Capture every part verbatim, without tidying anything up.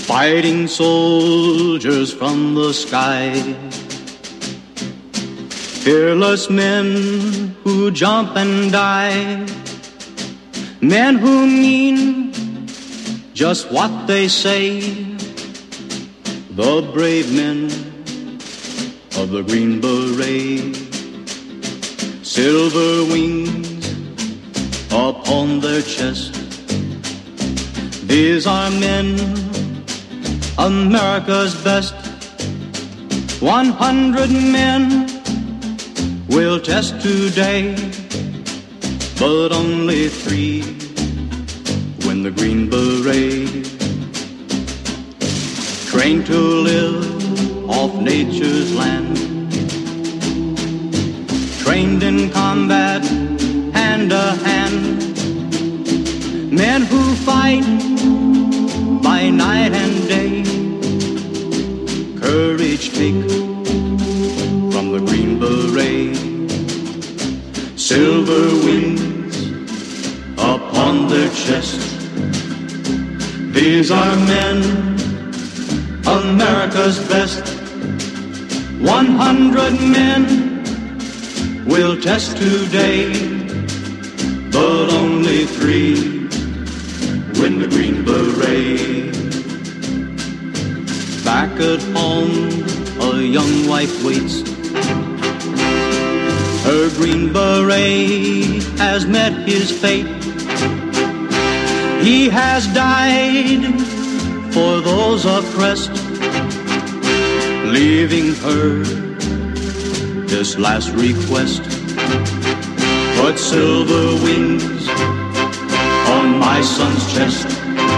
Fighting soldiers from the sky, fearless men who jump and die, men who mean just what they say, the brave men of the Green Beret, silver wings upon their chest. These are men, America's best. One hundred men will test today, but only three win the Green Beret. Trained to live off nature's land, trained in combat hand to hand, men who fight by night and day, courage take from the Green Beret, silver wings upon their chest. These are men, America's best. One hundred men will test today, but only three win the Green Beret. Back at home, a young wife waits. Her Green Beret has met his fate. He has died for those oppressed, leaving her this last request. Put silver wings on my son's chest.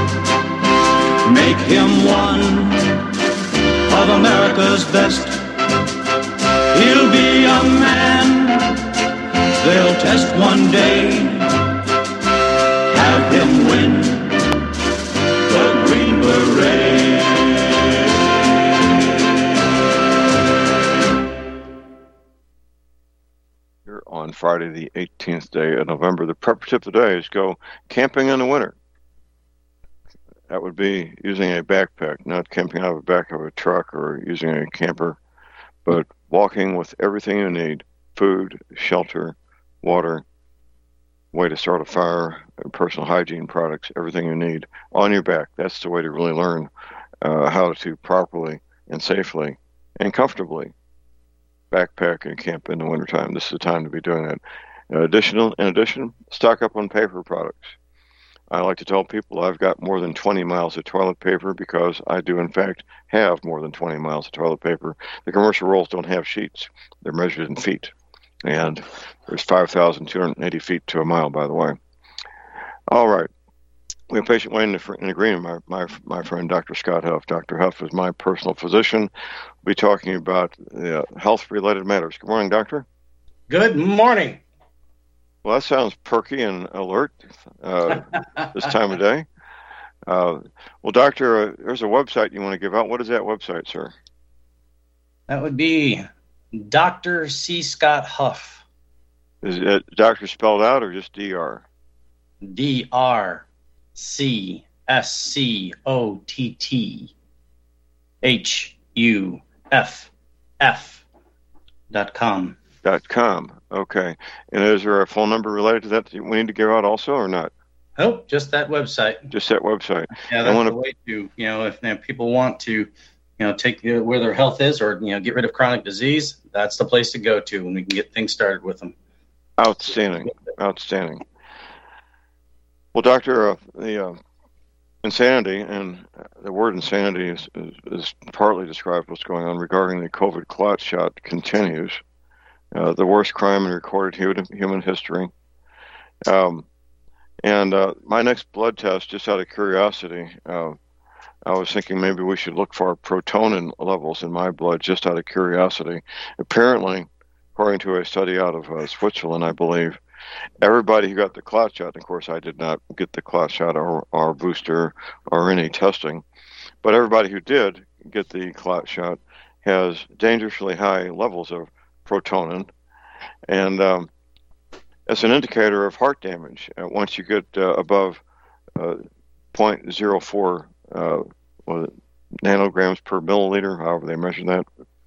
Make him one of America's best. He'll be a man they'll test one day. Have him win the Green Beret. Here on Friday, the eighteenth day of November, the prep tip of the day is go camping in the winter. That would be using a backpack, not camping out of the back of a truck or using a camper, but walking with everything you need: food, shelter, water, way to start a fire, personal hygiene products, everything you need on your back. That's the way to really learn uh, how to properly and safely and comfortably backpack and camp in the wintertime. This is the time to be doing that. Uh, additional, in addition, stock up on paper products. I like to tell people I've got more than twenty miles of toilet paper because I do, in fact, have more than twenty miles of toilet paper. The commercial rolls don't have sheets. They're measured in feet. And there's five thousand two hundred eighty feet to a mile, by the way. All right. We have a patient waiting in agreement, my, my, my friend, Doctor Scott Huff. Doctor Huff is my personal physician. We'll be talking about uh, health-related matters. Good morning, Doctor. Good morning. Well, that sounds perky and alert uh, this time of day. Uh, well, Doctor, uh, there's a website you want to give out. What is that website, sir? That would be Doctor C. Scott Huff. Is it doctor spelled out or just D R? D R C S C O T T H U F F dot com. Dot com. Okay. And is there a phone number related to that that we need to give out also or not? Oh, just that website. Just that website. Yeah, that's wanna... the way to, you know, if, if people want to, you know, take uh, where their health is or, you know, get rid of chronic disease, that's the place to go to when we can get things started with them. Outstanding. Outstanding. Well, Doctor, uh, the uh, insanity, and the word insanity is, is, is partly describes what's going on regarding the COVID clot shot continues. Uh, the worst crime in recorded human, human history. Um, and uh, my next blood test, just out of curiosity, uh, I was thinking maybe we should look for protonin levels in my blood just out of curiosity. Apparently, according to a study out of uh, Switzerland, I believe, everybody who got the clot shot, and of course I did not get the clot shot or, or booster or any testing, but everybody who did get the clot shot has dangerously high levels of protonin, and um, it's an indicator of heart damage. Uh, once you get uh, above uh, zero point zero four uh, was it nanograms per milliliter, however they measure that.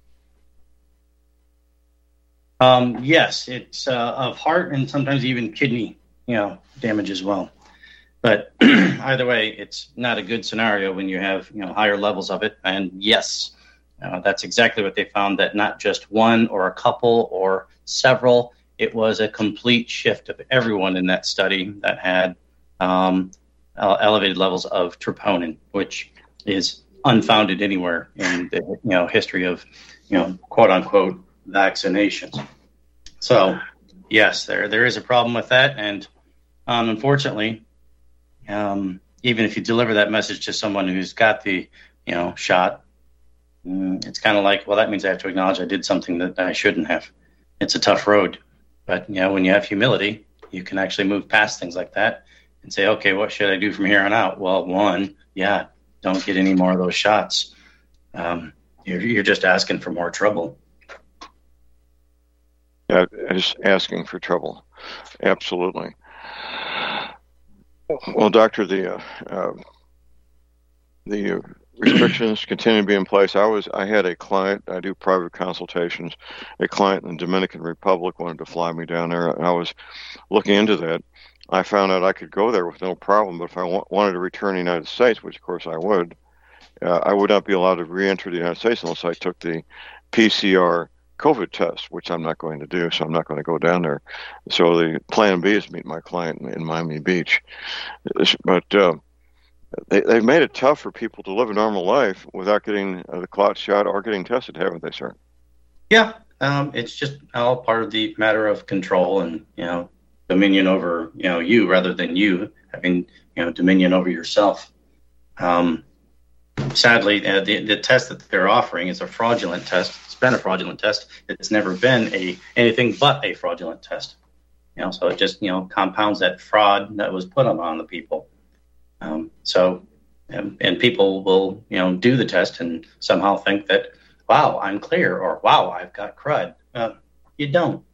Um, yes, it's uh, of heart and sometimes even kidney, you know, damage as well. But either way, it's not a good scenario when you have, you know, higher levels of it. And yes, uh, that's exactly what they found, that not just one or a couple or several, it was a complete shift of everyone in that study that had um, uh, elevated levels of troponin, which is unfounded anywhere in the, you know, history of, you know, quote unquote vaccinations. So yes, there there is a problem with that, and um, unfortunately, um, even if you deliver that message to someone who's got the, you know, shot, mm, it's kind of like, well, that means I have to acknowledge I did something that I shouldn't have. It's a tough road, but you know, when you have humility, you can actually move past things like that and say, okay, what should I do from here on out? Well, one, yeah, don't get any more of those shots. Um, you're, you're just asking for more trouble. Yeah, just asking for trouble. Absolutely. Well, doctor, the uh, uh, the restrictions continue to be in place. I was I had a client. I do private consultations. A client in the Dominican Republic wanted to fly me down there, and I was looking into that. I found out I could go there with no problem, but if I wa- wanted to return to the United States, which of course I would, uh, I would not be allowed to re-enter the United States unless I took the P C R COVID test, which I'm not going to do, so I'm not going to go down there. So the plan B is to meet my client in, in Miami Beach. But uh, they, they've made it tough for people to live a normal life without getting uh, the clot shot or getting tested, haven't they, sir? Yeah, um, it's just all part of the matter of control and, you know, dominion over, you know, you rather than you having, you know, dominion over yourself. Um, sadly, uh, the, the test that they're offering is a fraudulent test. It's been a fraudulent test. It's never been a anything but a fraudulent test. You know, so it just, you know, compounds that fraud that was put on, on the people. Um, so, and, and people will, you know, do the test and somehow think that, wow, I'm clear, or wow, I've got crud. Uh, you don't.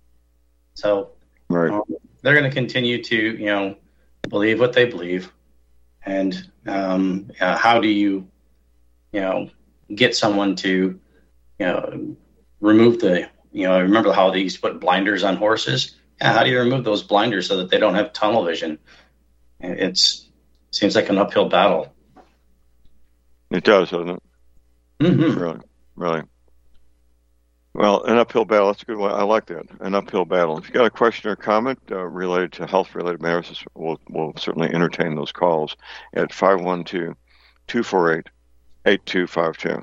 So right. um, they're going to continue to, you know, believe what they believe. And um, uh, how do you, you know, get someone to, you know, remove the, you know, remember how they used to put blinders on horses? Yeah, how do you remove those blinders so that they don't have tunnel vision? It's seems like an uphill battle. It does, doesn't it? Mm-hmm. Really, really. Well, an uphill battle, that's a good one. I like that, an uphill battle. If you got a question or comment uh, related to health-related matters, we'll, we'll certainly entertain those calls at five one two, two four eight, eight two five two.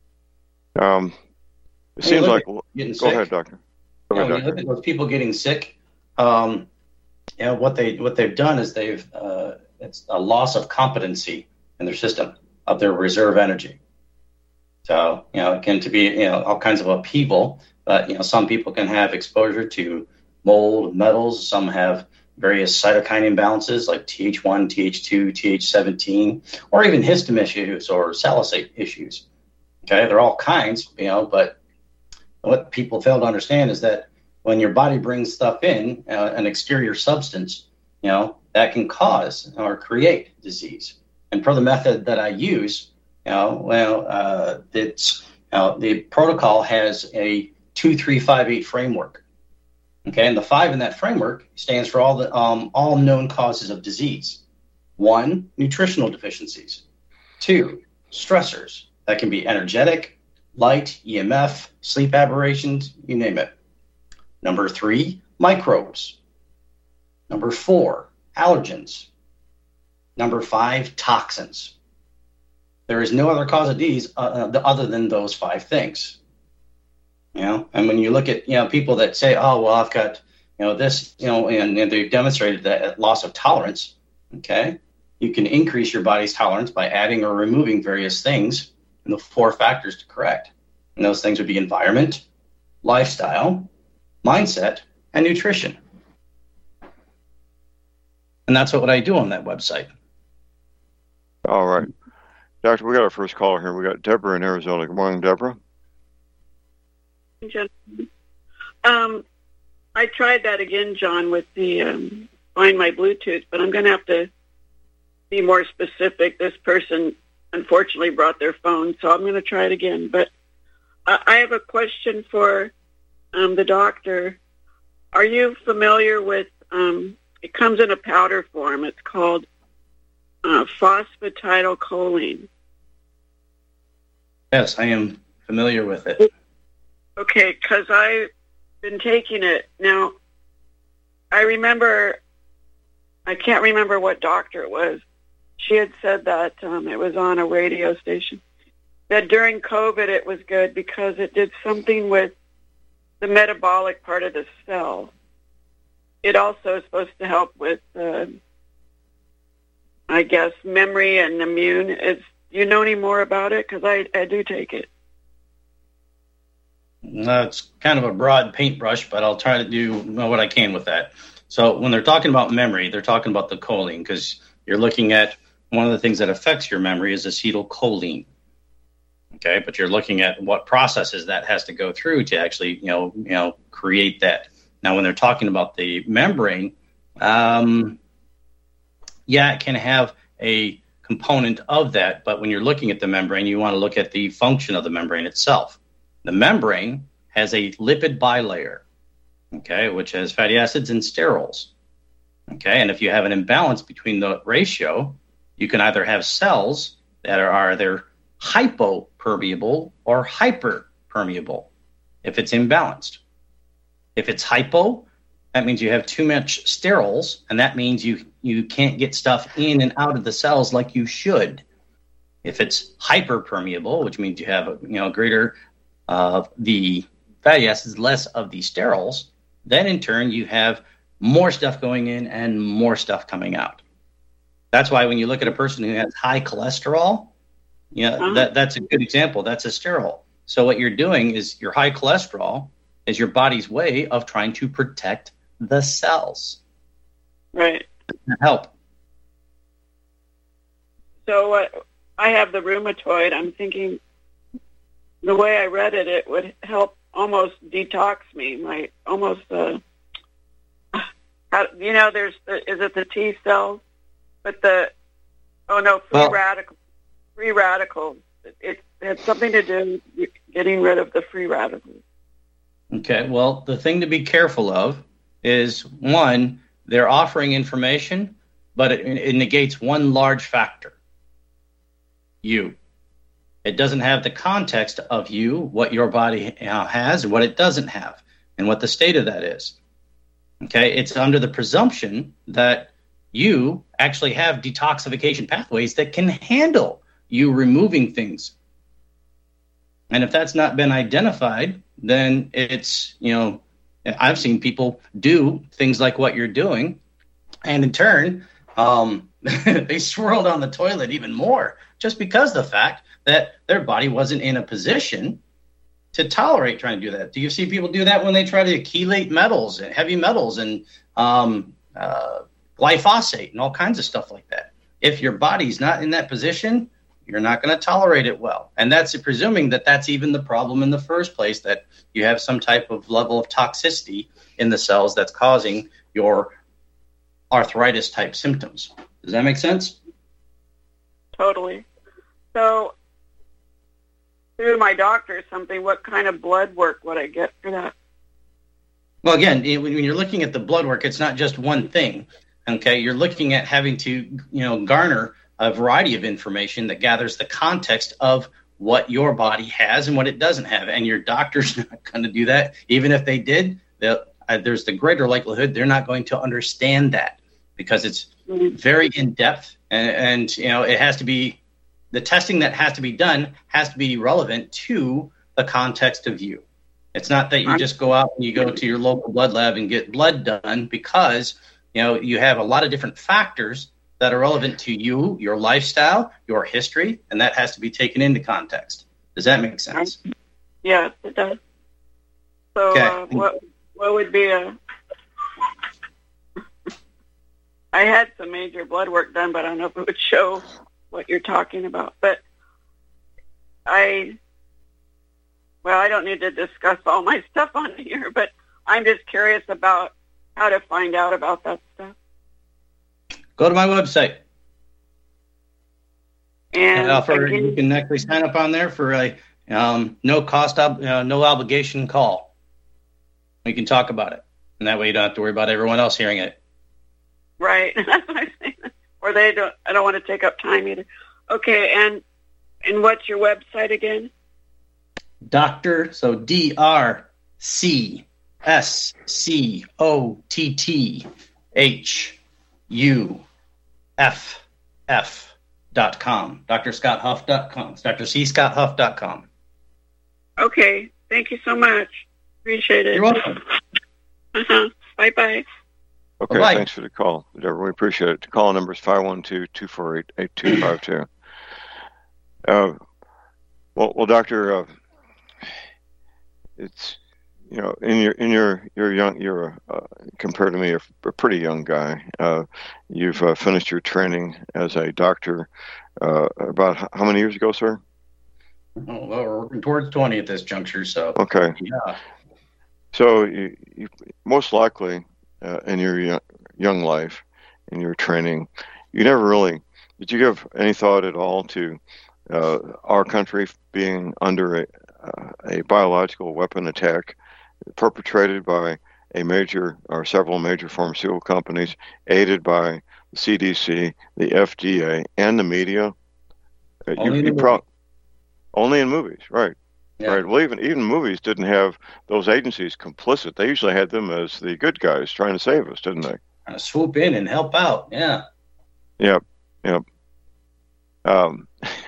Um, it Hey, seems look like... at Well, getting go sick. ahead, doctor. Go You know, ahead, when you doctor. look at those people getting sick, um, you know, what they what they've done is they've uh, it's a loss of competency in their system of their reserve energy. So, you know, it can to be, you know, all kinds of upheaval, but, you know, some people can have exposure to mold, metals. Some have various cytokine imbalances like T H one, T H two, T H seventeen, or even histamine issues or salicylate issues. Okay, they're all kinds, you know, but what people fail to understand is that when your body brings stuff in, uh, an exterior substance, you know, that can cause or create disease. And per the method that I use, you know, well, uh, it's uh, the protocol has a two, three, five, eight framework. Okay, and the five in that framework stands for all the um, all known causes of disease. One, nutritional deficiencies. Two, stressors. That can be energetic, light, E M F, sleep aberrations, you name it. Number three, microbes. Number four, allergens. Number five, toxins. There is no other cause of disease uh, other than those five things. You know, and when you look at, you know, people that say, oh, well, I've got, you know, this, you know, and, and they've demonstrated that loss of tolerance, okay, you can increase your body's tolerance by adding or removing various things and the four factors to correct. And those things would be environment, lifestyle, mindset, and nutrition. And that's what I do on that website. All right. Doctor, we got our first caller here. We got Deborah in Arizona. Good morning, Deborah. Um, I tried that again, John, with the um, Find My Bluetooth, but I'm going to have to be more specific. This person unfortunately brought their phone, so I'm going to try it again. But uh, I have a question for um, the doctor. Are you familiar with, um, it comes in a powder form. It's called uh, phosphatidylcholine. Yes, I am familiar with it. Okay, because I've been taking it. Now, I remember, I can't remember what doctor it was. She had said that um, it was on a radio station, that during COVID it was good because it did something with the metabolic part of the cell. It also is supposed to help with, uh, I guess, memory and immune. Is, do you know any more about it? Because I, I do take it. Uh, it's kind of a broad paintbrush, but I'll try to do what I can with that. So when they're talking about memory, they're talking about the choline, because you're looking at one of the things that affects your memory is acetylcholine. Okay, but you're looking at what processes that has to go through to actually, you know, you know, create that. Now, when they're talking about the membrane, um, yeah, it can have a component of that, but when you're looking at the membrane, you want to look at the function of the membrane itself. The membrane has a lipid bilayer, okay, which has fatty acids and sterols. Okay, and if you have an imbalance between the ratio, you can either have cells that are, are either hypopermeable or hyperpermeable if it's imbalanced. If it's hypo, that means you have too much sterols, and that means you, you can't get stuff in and out of the cells like you should. If it's hyperpermeable, which means you have a, you know, greater of the fatty acids, less of the sterols, then in turn you have more stuff going in and more stuff coming out. That's why when you look at a person who has high cholesterol, you know, uh-huh. that, that's a good example. That's a sterol. So what you're doing is your high cholesterol is your body's way of trying to protect the cells. Right. Help. So uh, I have the rheumatoid. I'm thinking the way I read it, it would help almost detox me. My almost, uh, how, you know, there's, the, is it the T cells? But the, oh no, free well, radical, free radicals. It, it had something to do with getting rid of the free radicals. Okay, well, the thing to be careful of is, one, they're offering information, but it, it negates one large factor, you. It doesn't have the context of you, what your body uh, has and what it doesn't have, and what the state of that is. Okay, it's under the presumption that you actually have detoxification pathways that can handle you removing things. And if that's not been identified, then it's, you know, I've seen people do things like what you're doing, and in turn, um, they swirl down the toilet even more just because of the fact that their body wasn't in a position to tolerate trying to do that. Do you see people do that when they try to chelate metals and heavy metals and um, uh, glyphosate and all kinds of stuff like that? If your body's not in that position, you're not going to tolerate it well. And that's presuming that that's even the problem in the first place, that you have some type of level of toxicity in the cells that's causing your arthritis type symptoms. Does that make sense? Totally. So through my doctor or something, what kind of blood work would I get for that? Well, again, when you're looking at the blood work, it's not just one thing. Okay, you're looking at having to, you know, garner a variety of information that gathers the context of what your body has and what it doesn't have. And your doctor's not going to do that. Even if they did, uh, there's the greater likelihood they're not going to understand that, because it's mm-hmm. very in-depth. And, and, you know, it has to be, the testing that has to be done has to be relevant to the context of you. It's not that you just go out and you go to your local blood lab and get blood done, because, you know, you have a lot of different factors that are relevant to you, your lifestyle, your history, and that has to be taken into context. Does that make sense? Yes, it does. So okay. uh, what what would be a... I had some major blood work done, but I don't know if it would show what you're talking about. But I... Well, I don't need to discuss all my stuff on here, but I'm just curious about how to find out about that stuff. Go to my website. And uh, for, again, you can actually sign up on there for a um, no cost, ob- uh, no obligation call. We can talk about it, and that way you don't have to worry about everyone else hearing it. right. That's what I'm saying. Or they don't. I don't want to take up time either. Okay, and and what's your website again? Doctor, so D R C S C O T T H U F F dot com. D R Scott Huff dot com. It's D R C Scott Huff dot com. Okay, thank you so much. Appreciate it. You're welcome. Uh-huh. Bye-bye. Okay, Bye-bye. thanks for the call. We appreciate it. The call number is five one two, two four eight, eight two five two. Uh, well, well, Doctor, uh, it's, you know, in your in your you're young, you're uh, compared to me, you're a pretty young guy. Uh, you've uh, finished your training as a doctor uh, about h- how many years ago, sir? Oh, well, we're working towards twenty at this juncture, so Okay, yeah. so you, you most likely uh, in your yo- young life, in your training, you never really did you give any thought at all to uh, our country being under a, uh, a biological weapon attack perpetrated by a major or several major pharmaceutical companies, aided by the C D C, the F D A, and the media? Uh, Only in the pro- only in movies, right? Yeah. Right. Well, even even movies didn't have those agencies complicit. They usually had them as the good guys trying to save us, didn't they? Kind of swoop in and help out. Yeah. Yep. Yep. Um,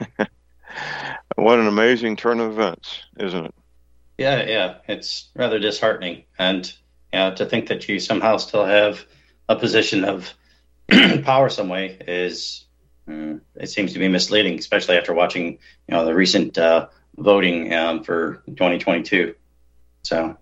what an amazing turn of events, isn't it? Yeah, yeah. It's rather disheartening. And you know, to think that you somehow still have a position of power some way is, mm, it seems to be misleading, especially after watching, you know, the recent uh, voting um, for twenty twenty-two. So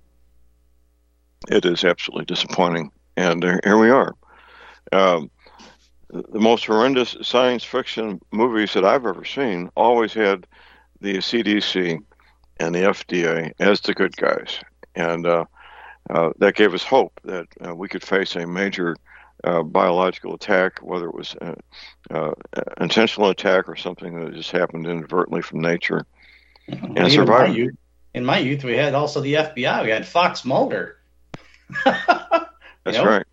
It is absolutely disappointing. And uh, here we are. Um, the most horrendous science fiction movies that I've ever seen always had the C D C and the F D A as the good guys. And uh, uh, that gave us hope that uh, we could face a major uh, biological attack, whether it was an uh, intentional attack or something that just happened inadvertently from nature. well, And even survive. my youth, in my youth, we had also the F B I. We had Fox Mulder. That's know? right.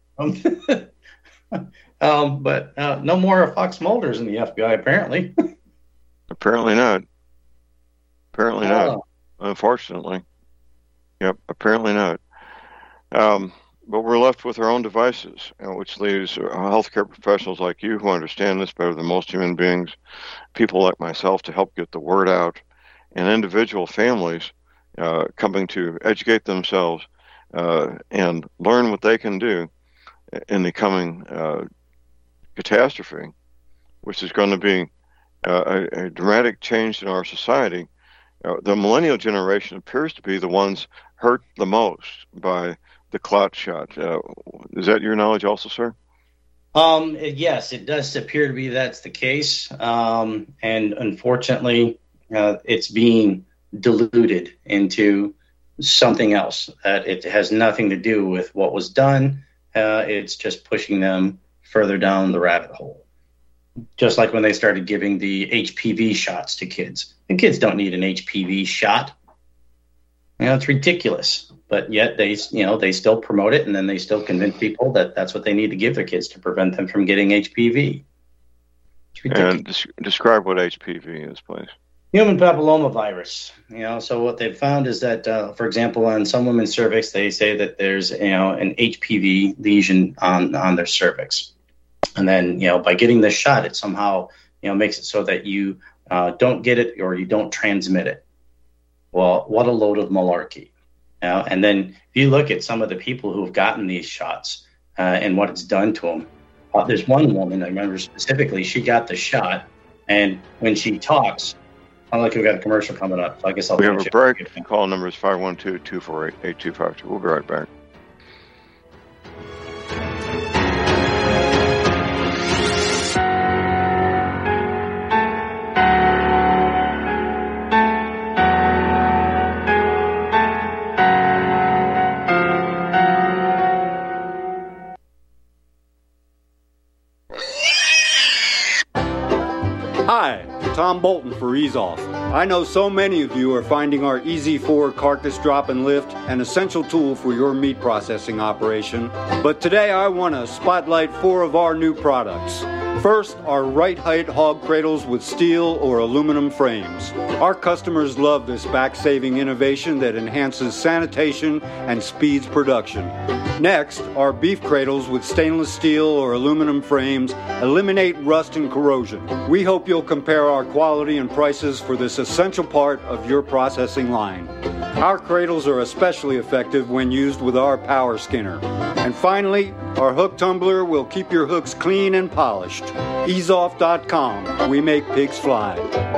Um, um, but uh, no more Fox Mulders in the F B I, apparently. Apparently not. Apparently not. Oh. Unfortunately. Yep, apparently not. Um, but we're left with our own devices, uh, which leaves uh, healthcare professionals like you who understand this better than most human beings, people like myself to help get the word out, and individual families uh, coming to educate themselves uh, and learn what they can do in the coming uh, catastrophe, which is going to be uh, a, a dramatic change in our society. Uh, the millennial generation appears to be the ones hurt the most by the clot shot. Uh, is that your knowledge also, sir? Um, yes, it does appear to be that's the case. Um, and unfortunately, uh, it's being diluted into something else. That it has nothing to do with what was done. Uh, it's just pushing them further down the rabbit hole. Just like when they started giving the H P V shots to kids. The kids don't need an H P V shot. You know, it's ridiculous. But yet they, you know, they still promote it, and then they still convince people that that's what they need to give their kids to prevent them from getting H P V. And des- describe what H P V is, please. Human papillomavirus. You know, so what they've found is that, uh, for example, on some women's cervix, they say that there's, you know, an H P V lesion on on their cervix. And then, you know, by getting this shot, it somehow, you know, makes it so that you uh, don't get it or you don't transmit it. Well, what a load of malarkey. You know? And then if you look at some of the people who've gotten these shots uh, and what it's done to them, uh, there's one woman, I remember specifically, she got the shot. And when she talks, I like we've got a commercial coming up. So I guess I'll We have a check. break. The call number is five one two, two four eight, eight two five two. We'll be right back. Hi, Tom Bolton for Ease Off. I know so many of you are finding our E Z four carcass drop and lift an essential tool for your meat processing operation, but today I want to spotlight four of our new products. First, our right height hog cradles with steel or aluminum frames. Our customers love this back-saving innovation that enhances sanitation and speeds production. Next, our beef cradles with stainless steel or aluminum frames eliminate rust and corrosion. We hope you'll compare our quality and prices for this essential part of your processing line. Our cradles are especially effective when used with our power skinner. And finally, our hook tumbler will keep your hooks clean and polished. ease off dot com. We make pigs fly.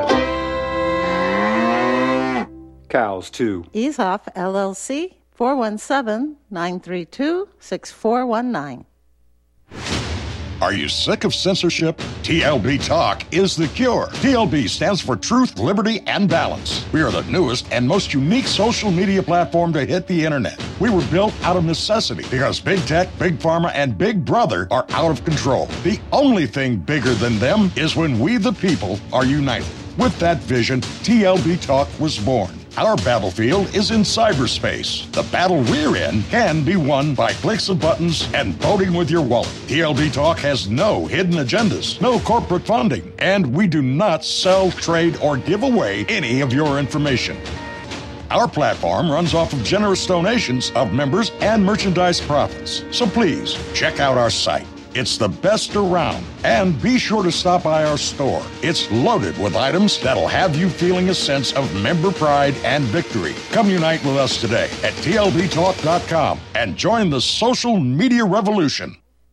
Cows, too. Ease Off, L L C, four one seven, nine three two, six four one nine. Are you sick of censorship? T L B Talk is the cure. T L B stands for Truth, Liberty, and Balance. We are the newest and most unique social media platform to hit the internet. We were built out of necessity because big tech, big pharma, and big brother are out of control. The only thing bigger than them is when we, the people, are united. With that vision, T L B Talk was born. Our battlefield is in cyberspace. The battle we're in can be won by clicks of buttons and voting with your wallet. T L B Talk has no hidden agendas, no corporate funding, and we do not sell, trade, or give away any of your information. Our platform runs off of generous donations of members and merchandise profits. So please, check out our site. It's the best around. And be sure to stop by our store. It's loaded with items that'll have you feeling a sense of member pride and victory. Come unite with us today at T L B talk dot com and join the social media revolution.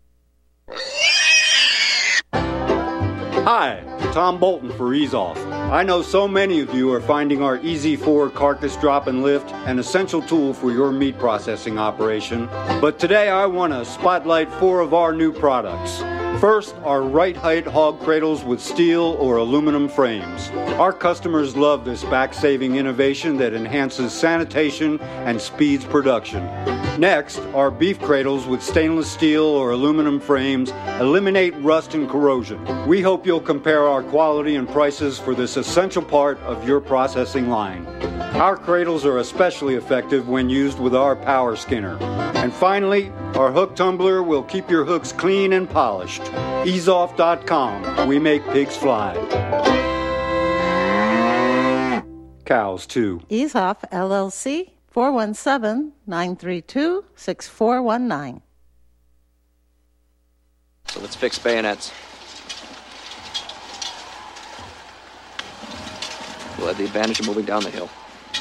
Hi, Tom Bolton for Ease Off. I know so many of you are finding our E Z four carcass drop and lift an essential tool for your meat processing operation, but today I want to spotlight four of our new products. First, our right height hog cradles with steel or aluminum frames. Our customers love this back-saving innovation that enhances sanitation and speeds production. Next, our beef cradles with stainless steel or aluminum frames eliminate rust and corrosion. We hope you'll compare our quality and prices for this essential part of your processing line. Our cradles are especially effective when used with our power skinner. And finally, our hook tumbler will keep your hooks clean and polished. ease off dot com. We make pigs fly. Cows, too. Ease Off, L L C, four one seven, nine three two, six four one nine. So let's fix bayonets. We'll have the advantage of moving down the hill.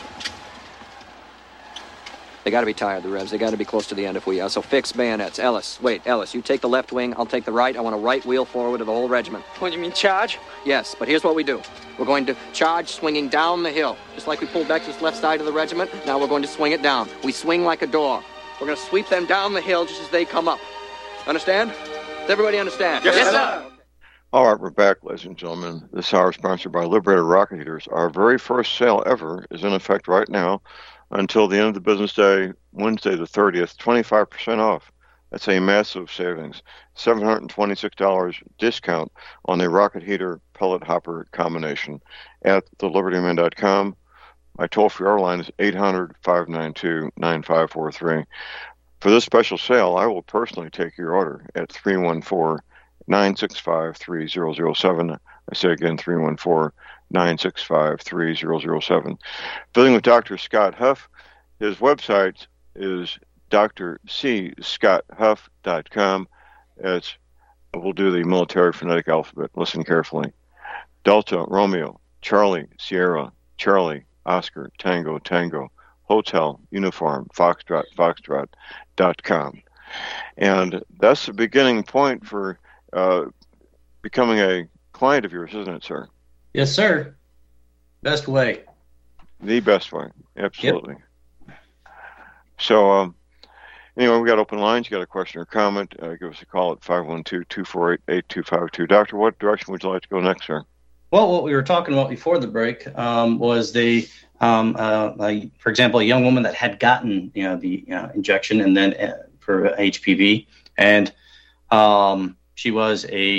They got to be tired, the revs. They got to be close to the end if we are. So fix bayonets. Ellis, wait, Ellis, you take the left wing, I'll take the right. I want a right wheel forward of the whole regiment. What, you mean charge? Yes, but here's what we do. We're going to charge swinging down the hill. Just like we pulled back to this left side of the regiment, now we're going to swing it down. We swing like a door. We're going to sweep them down the hill just as they come up. Understand? Does everybody understand? Yes, yes sir. All right, we're back, ladies and gentlemen. This hour is sponsored by Liberator Rocket Heaters. Our very first sale ever is in effect right now until the end of the business day, Wednesday the thirtieth, twenty-five percent off. That's a massive savings. seven hundred twenty-six dollars discount on the rocket heater pellet hopper combination at the liberty man dot com. My toll-free hour line is eight hundred, five nine two, nine five four three. For this special sale, I will personally take your order at three one four, nine six five, three zero zero seven. I say again, three one four, nine six five, three zero zero seven. Visiting with Doctor Scott Huff. His website is D R C scott huff dot com. It's, we'll do the military phonetic alphabet. Listen carefully. Delta, Romeo, Charlie, Sierra, Charlie, Oscar, Tango, Tango, Hotel, Uniform, Foxtrot, Foxtrot dot com. And that's the beginning point for uh, becoming a client of yours, isn't it, sir? Yes, sir. Best way. The best way. Absolutely. Yep. So, um, anyway, we got open lines. You got a question or comment, uh, give us a call at five one two, two four eight, eight two five two. Doctor, what direction would you like to go next, sir? Well, what we were talking about before the break um, was the, um, uh, uh, for example, a young woman that had gotten, you know, the uh, injection and then uh, for H P V, and um, she was a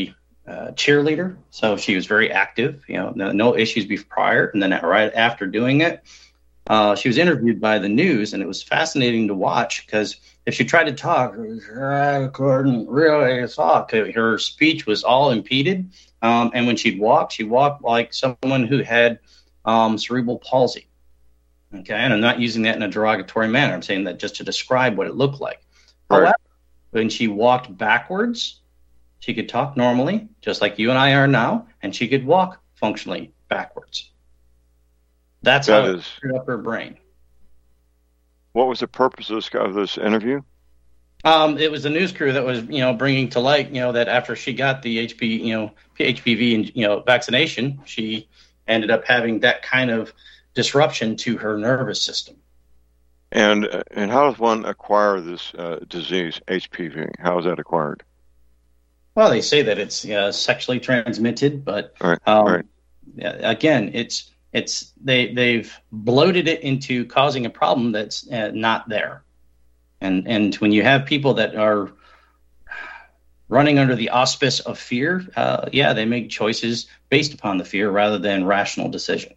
uh, cheerleader, so she was very active. You know, no, no issues before prior, and then right after doing it, uh, she was interviewed by the news, and it was fascinating to watch because if she tried to talk, I couldn't really talk. Her speech was all impeded, um, and when she'd walk, she walked like someone who had um, cerebral palsy. Okay, and I'm not using that in a derogatory manner. I'm saying that just to describe what it looked like. Right. However, when she walked backwards, she could talk normally, just like you and I are now, and she could walk functionally backwards. That's That how is- it screwed up her brain. What was the purpose of this, of this interview? Um, it was a news crew that was, you know, bringing to light, you know, that after she got the H P, you know, H P V and you know vaccination, she ended up having that kind of disruption to her nervous system. And uh, and how does one acquire this uh, disease, H P V? How is that acquired? Well, they say that it's uh, sexually transmitted, but Right, um, right. yeah, again, it's it's they they've bloated it into causing a problem that's uh, not there. And and when you have people that are running under the auspice of fear, uh, yeah, they make choices based upon the fear rather than rational decision.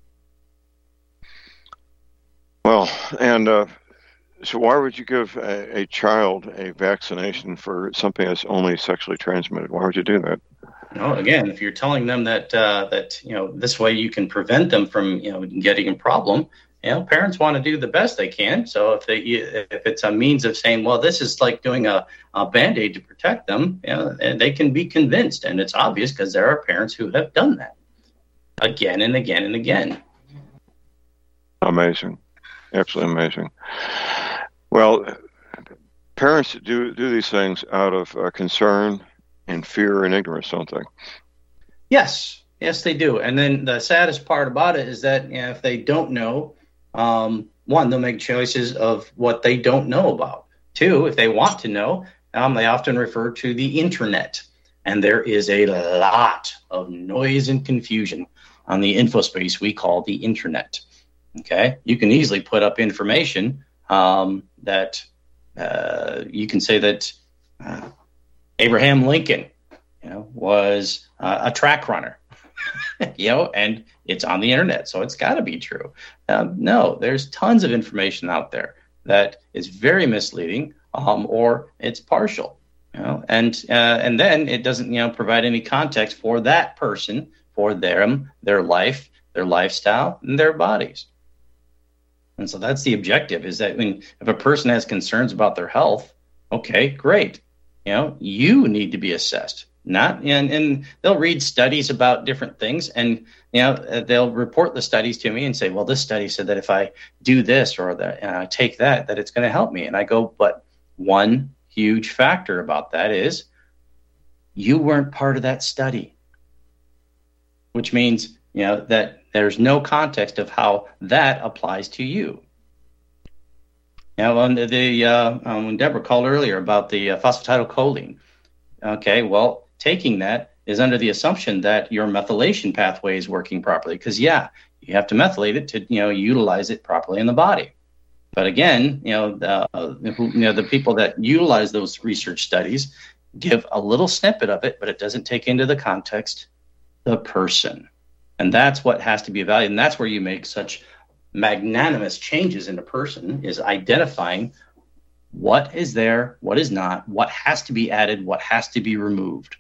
Well, and uh, so why would you give a, a child a vaccination for something that's only sexually transmitted? Why would you do that? You know, again, if you're telling them that uh, that you know this way you can prevent them from you know getting a problem, you know, parents want to do the best they can. So if they if it's a means of saying, well, this is like doing a, a Band-Aid to protect them, you know, and they can be convinced, and it's obvious because there are parents who have done that again and again and again. Amazing. Absolutely amazing. Well, parents do do these things out of uh, concern and fear and ignorance, don't they? Yes, yes, they do. And then the saddest part about it is that you know, if they don't know, um, one, they'll make choices of what they don't know about. Two, if they want to know, um, they often refer to the internet. And there is a lot of noise and confusion on the info space we call the internet. Okay, you can easily put up information um, that uh, you can say that uh, Abraham Lincoln, you know, was uh, a track runner, you know, and it's on the internet, so it's got to be true. Um, no, there's tons of information out there that is very misleading, um, or it's partial, you know, and uh, and then it doesn't, you know, provide any context for that person, for them, their life, their lifestyle, and their bodies. And so that's the objective, is that when if a person has concerns about their health, okay, great. You know, you need to be assessed. Not and, and they'll read studies about different things, and you know they'll report the studies to me and say, well, this study said that if I do this or that uh, take that, that it's going to help me. And I go, but one huge factor about that is you weren't part of that study, which means you know that there's no context of how that applies to you. Now, on the, the uh, um, when Deborah called earlier about the uh, phosphatidylcholine, okay, well, taking that is under the assumption that your methylation pathway is working properly, because yeah, you have to methylate it to you know utilize it properly in the body. But again, you know, the, uh, who, you know, the people that utilize those research studies give a little snippet of it, but it doesn't take into the context the person. And that's what has to be evaluated. And that's where you make such magnanimous changes in a person, is identifying what is there, what is not, what has to be added, what has to be removed.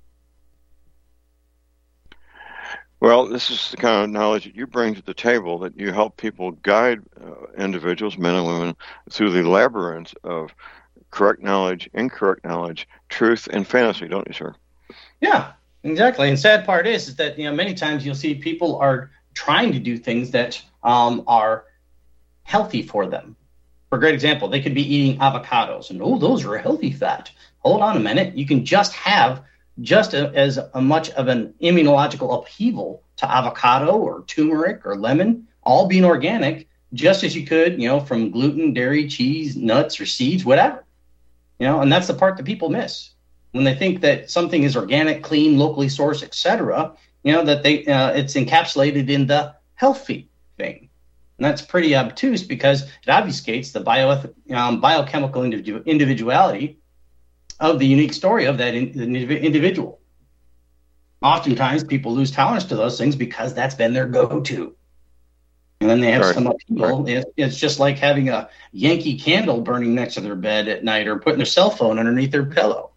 Well, this is the kind of knowledge that you bring to the table, that you help people guide uh, individuals, men and women, through the labyrinth of correct knowledge, incorrect knowledge, truth, and fantasy, don't you, sir? Yeah. Exactly. And sad part is, is that, you know, many times you'll see people are trying to do things that um, are healthy for them. For a great example, they could be eating avocados and, oh, those are a healthy fat. Hold on a minute. You can just have just a, as a much of an immunological upheaval to avocado or turmeric or lemon, all being organic, just as you could, you know, from gluten, dairy, cheese, nuts, or seeds, whatever. You know, and that's the part that people miss. When they think that something is organic, clean, locally sourced, et cetera, you know, that they uh, it's encapsulated in the healthy thing. And that's pretty obtuse, because it obfuscates the bio, um, biochemical individu- individuality of the unique story of that in, the individual. oftentimes people lose tolerance to those things because that's been their go-to. And then they have Right. some people, right. it, it's just like having a Yankee candle burning next to their bed at night or putting their cell phone underneath their pillow.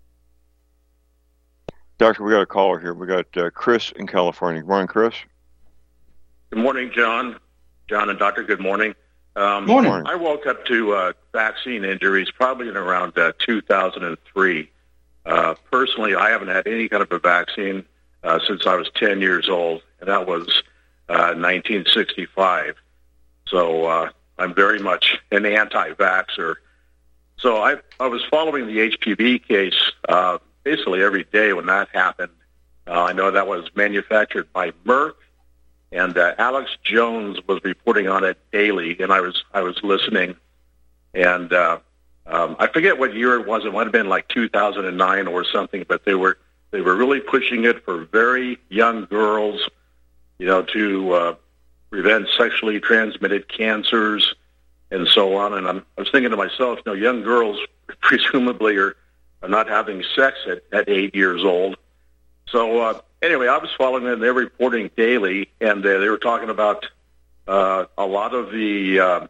Doctor, we got a caller here. We got uh, Chris in California. Good morning, Chris. Good morning, John. John and Doctor, good morning. Um, Morning. I woke up to uh, vaccine injuries probably in around uh, two thousand three. Uh, personally, I haven't had any kind of a vaccine uh, since I was ten years old, and that was uh, nineteen sixty-five. So uh, I'm very much an anti-vaxxer. So I, I was following the H P V case uh, basically every day when that happened. Uh, I know that was manufactured by Merck. And uh, Alex Jones was reporting on it daily, and I was I was listening. And uh, um, I forget what year it was. It might have been like two thousand nine or something. But they were they were really pushing it for very young girls, you know, to uh, prevent sexually transmitted cancers and so on. And I'm, I was thinking to myself, you know, young girls presumably are, are not having sex at, at eight years old. So. Uh, Anyway, I was following them. They're reporting daily, and uh, they were talking about uh, a lot of the, uh,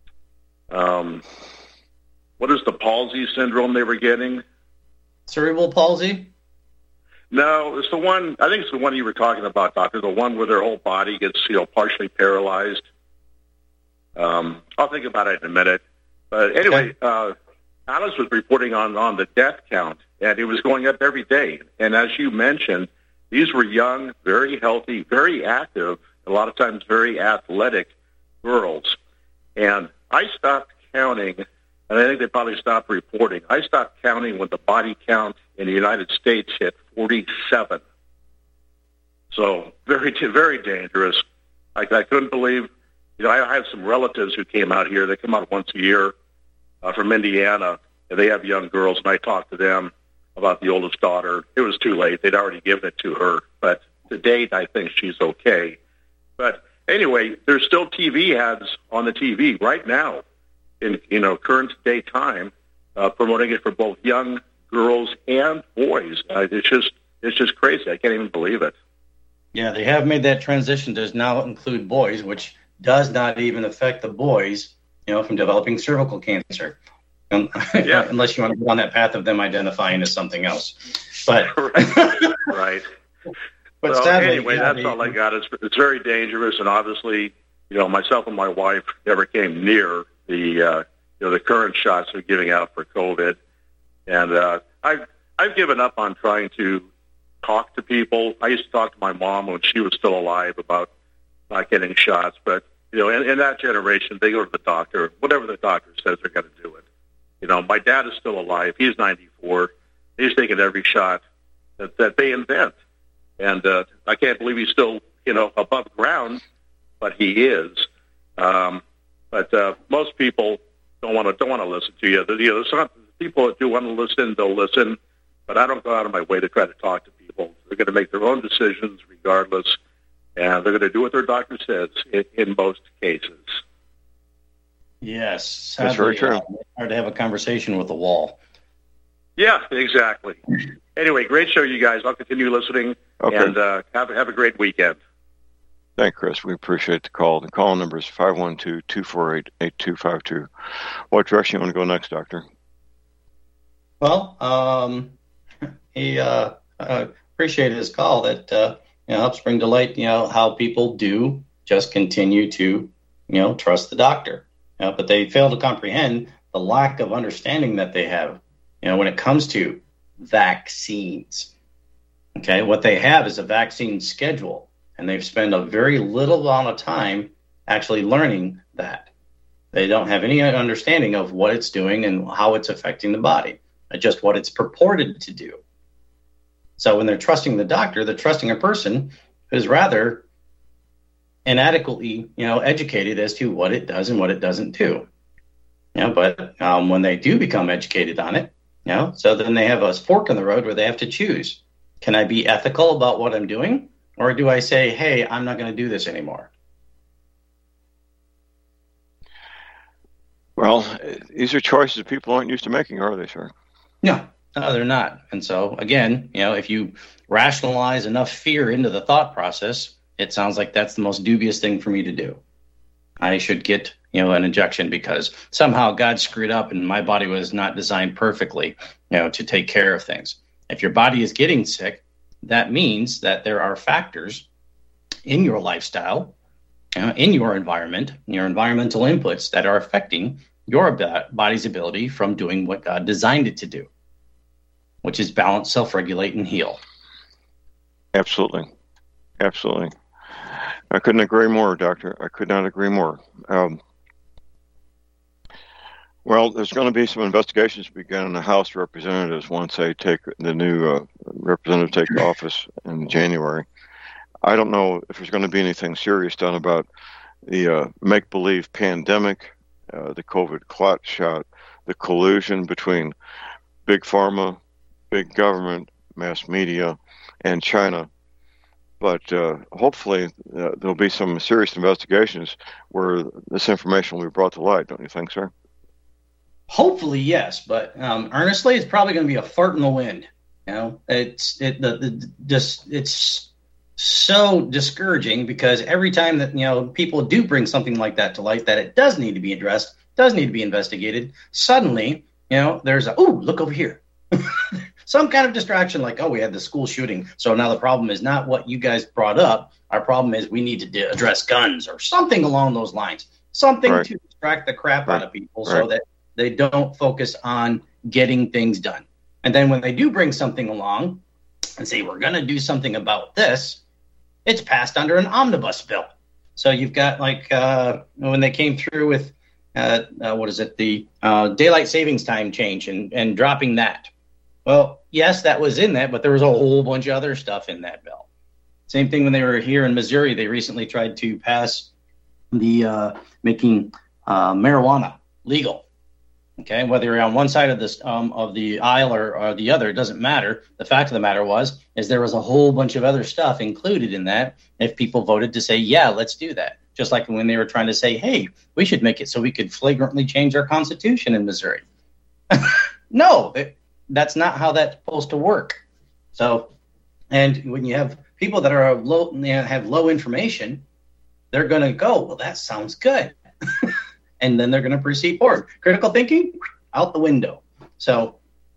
um, what is the palsy syndrome they were getting? Cerebral palsy? No, it's the one, I think it's the one you were talking about, Doctor, the one where their whole body gets, you know, partially paralyzed. Um, I'll think about it in a minute. But anyway, okay. uh, Alice was reporting on, on the death count, and it was going up every day. And as you mentioned, these were young, very healthy, very active, a lot of times very athletic girls. And I stopped counting, and I think they probably stopped reporting. I stopped counting when the body count in the United States hit forty-seven. So very, very dangerous. I, I couldn't believe, you know, I, I have some relatives who came out here. They come out once a year uh, from Indiana, and they have young girls, and I talk to them about the oldest daughter. It was too late. They'd already given it to her. But to date, I think she's okay. But anyway, there's still T V ads on the T V right now in, you know, current day time, uh, promoting it for both young girls and boys. Uh, it's just, it's just crazy. I can't even believe it. Yeah, they have made that transition to now include boys, which does not even affect the boys, you know, from developing cervical cancer. Um, yeah. Unless you want to go on that path of them identifying as something else. But right. right. But so sadly, anyway, yeah, that's they, all I got. It's, it's very dangerous, and obviously, you know, myself and my wife never came near the uh, you know the current shots they're giving out for COVID, and uh, I've I've given up on trying to talk to people. I used to talk to my mom when she was still alive about not getting shots, but you know, in, in that generation, they go to the doctor. Whatever the doctor says, they're going to do it. You know, my dad is still alive. He's ninety-four. He's taking every shot that, that they invent. And uh, I can't believe he's still, you know, above ground, but he is. Um, but uh, most people don't want to don't want to listen to you. You know, there's some people that do want to listen, they'll listen. But I don't go out of my way to try to talk to people. They're going to make their own decisions regardless, and they're going to do what their doctor says in, in most cases. Yes, sadly, that's very true. Uh, it's hard to have a conversation with a wall. Yeah, exactly. Anyway, great show, you guys. I'll continue listening, okay. and uh, have, have a great weekend. Thanks, Chris. We appreciate the call. The call number is five one two, two four eight, eight two five two. What direction you want to go next, Doctor? Well, um, he uh, uh, appreciated his call that uh, you know, helps bring to light, you know, how people do just continue to, you know, trust the doctor. You know, but they fail to comprehend the lack of understanding that they have, you know, when it comes to vaccines. Okay, what they have is a vaccine schedule, and they've spent a very little amount of time actually learning that. They don't have any understanding of what it's doing and how it's affecting the body, just what it's purported to do. So when they're trusting the doctor, they're trusting a person who's rather inadequately, you know, educated as to what it does and what it doesn't do. You know, but um, when they do become educated on it, you know, so then they have a fork in the road where they have to choose. Can I be ethical about what I'm doing? Or do I say, hey, I'm not going to do this anymore? Well, these are choices people aren't used to making, are they, sir? No, No, they're not. And so, again, you know, if you rationalize enough fear into the thought process, it sounds like that's the most dubious thing for me to do. I should get, you know, an injection because somehow God screwed up and my body was not designed perfectly, you know, to take care of things. If your body is getting sick, that means that there are factors in your lifestyle, you know, in your environment, your environmental inputs that are affecting your body's ability from doing what God designed it to do, which is balance, self-regulate, and heal. Absolutely. Absolutely. I couldn't agree more, Doctor. I could not agree more. Um, well, there's going to be some investigations begin in the House of Representatives once they take the new uh, representative take office in January. I don't know if there's going to be anything serious done about the uh, make-believe pandemic, uh, the COVID clot shot, the collusion between big pharma, big government, mass media, and China. But uh, hopefully uh, there'll be some serious investigations where this information will be brought to light, don't you think, sir? Hopefully, yes. But um, earnestly, it's probably going to be a fart in the wind. You know, it's it the, the just it's so discouraging because every time that you know people do bring something like that to light, that it does need to be addressed, does need to be investigated. Suddenly, you know, there's a oh look over here. Some kind of distraction like, oh, we had the school shooting. So now the problem is not what you guys brought up. Our problem is we need to de- address guns or something along those lines. Something right. to distract the crap right. out of people right. so that they don't focus on getting things done. And then when they do bring something along and say, we're going to do something about this, it's passed under an omnibus bill. So you've got like uh, when they came through with, uh, uh, what is it, the uh, daylight savings time change and, and dropping that. Well, yes, that was in that, but there was a whole bunch of other stuff in that bill. Same thing when they were here in Missouri. They recently tried to pass the uh, making uh, marijuana legal. Okay, whether you're on one side of this um, of the aisle or, or the other, it doesn't matter. The fact of the matter was, is there was a whole bunch of other stuff included in that. If people voted to say, yeah, let's do that, just like when they were trying to say, hey, we should make it so we could flagrantly change our constitution in Missouri. No. It, That's not how that's supposed to work. So, and when you have people that are low, you know, have low information, they're going to go, well, that sounds good. And then they're going to proceed forward. Critical thinking, out the window. So,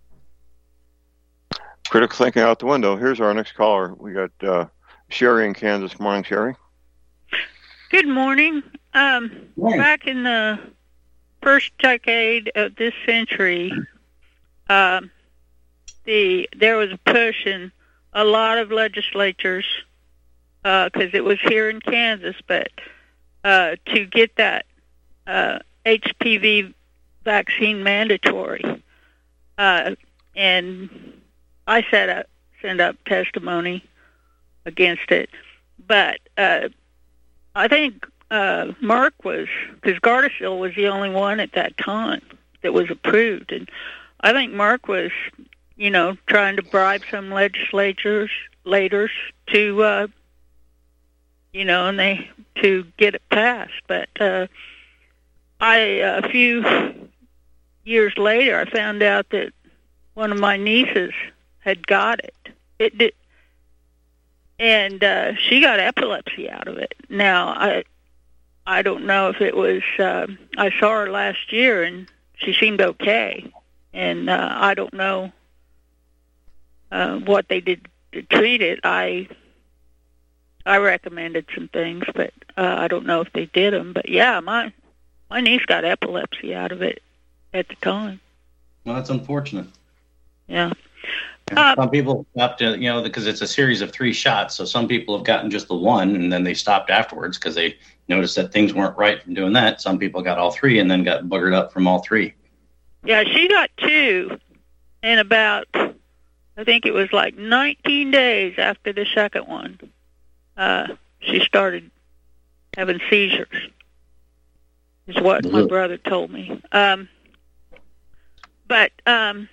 critical thinking out the window. Here's our next caller. We got uh, Sherry in Kansas. Good morning, Sherry. Good morning. Um, morning. Back in the first decade of this century, um, The there was a push in a lot of legislatures because uh, it was here in Kansas, but uh, to get that uh, H P V vaccine mandatory, uh, and I set up sent up testimony against it. But uh, I think uh, Merck was because Gardasil was the only one at that time that was approved, and I think Merck was. You know, trying to bribe some legislators, leaders to, uh, you know, and they to get it passed. But uh, I, a few years later, I found out that one of my nieces had got it. It did, and uh, she got epilepsy out of it. Now, I, I don't know if it was. Uh, I saw her last year, and she seemed okay, and uh, I don't know. Uh, what they did to treat it, I I recommended some things, but uh, I don't know if they did them. But yeah, my my niece got epilepsy out of it at the time. Well, that's unfortunate. Yeah. Uh, some people have to, you know, because it's a series of three shots, so some people have gotten just the one, and then they stopped afterwards because they noticed that things weren't right from doing that. Some people got all three and then got buggered up from all three. Yeah, she got two in about... I think it was like nineteen days after the second one, uh, she started having seizures, is what my brother told me. Um, but um,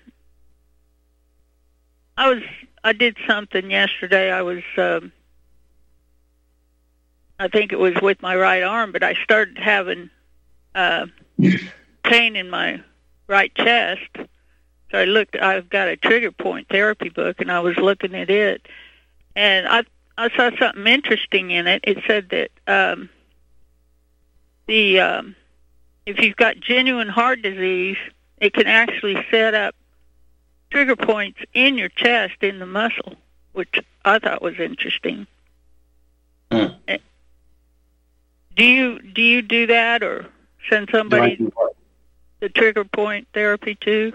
I was, I did something yesterday. I was, um, I think it was with my right arm, but I started having uh, pain in my right chest. So I looked. I've got a trigger point therapy book, and I was looking at it, and I I saw something interesting in it. It said that um, the um, if you've got genuine heart disease, it can actually set up trigger points in your chest in the muscle, which I thought was interesting. Hmm. Do you do you do that or send somebody Do the trigger point therapy too?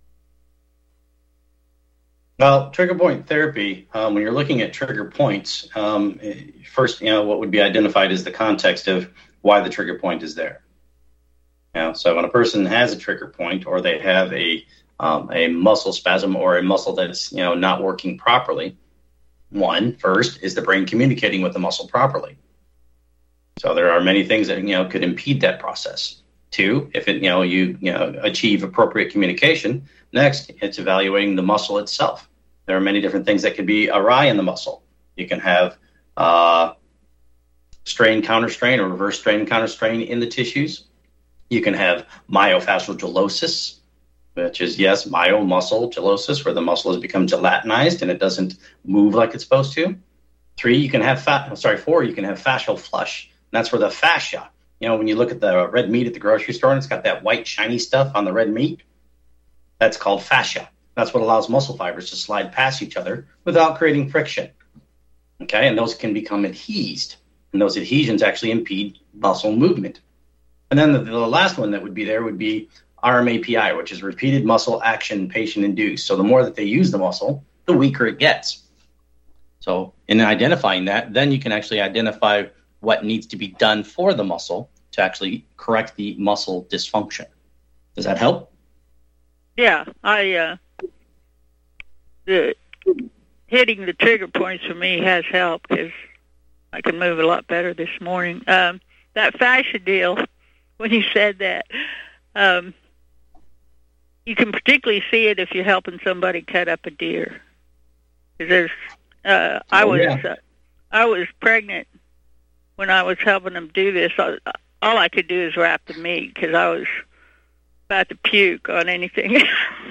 Well, trigger point therapy, um, when you're looking at trigger points, um, first, you know, what would be identified is the context of why the trigger point is there. You know, so when a person has a trigger point or they have a um, a muscle spasm or a muscle that's, you know, not working properly, one, first, is the brain communicating with the muscle properly? So there are many things that, you know, could impede that process. Two, if it, you know, you, you know, achieve appropriate communication, next, it's evaluating the muscle itself. There are many different things that could be awry in the muscle. You can have uh, strain, counter-strain, or reverse strain, counter-strain in the tissues. You can have myofascial which is, yes, myomuscle gellosis, where the muscle has become gelatinized and it doesn't move like it's supposed to. Three, you can have fat, sorry, four, you can have fascial flush. And that's where the fascia, you know, when you look at the red meat at the grocery store and it's got that white shiny stuff on the red meat, that's called fascia. That's what allows muscle fibers to slide past each other without creating friction. Okay, and those can become adhesed, and those adhesions actually impede muscle movement. And then the, the last one that would be there would be R M A P I, which is repeated muscle action patient-induced. So the more that they use the muscle, the weaker it gets. So in identifying that, then you can actually identify what needs to be done for the muscle to actually correct the muscle dysfunction. Does that help? Yeah, I uh, the hitting the trigger points for me has helped because I can move a lot better this morning. Um, that fascia deal, when you said that, um, you can particularly see it if you're helping somebody cut up a deer. There's, uh, I oh, was, yeah. uh, I was pregnant when I was helping them do this. I, all I could do is wrap the meat because I was about to puke on anything.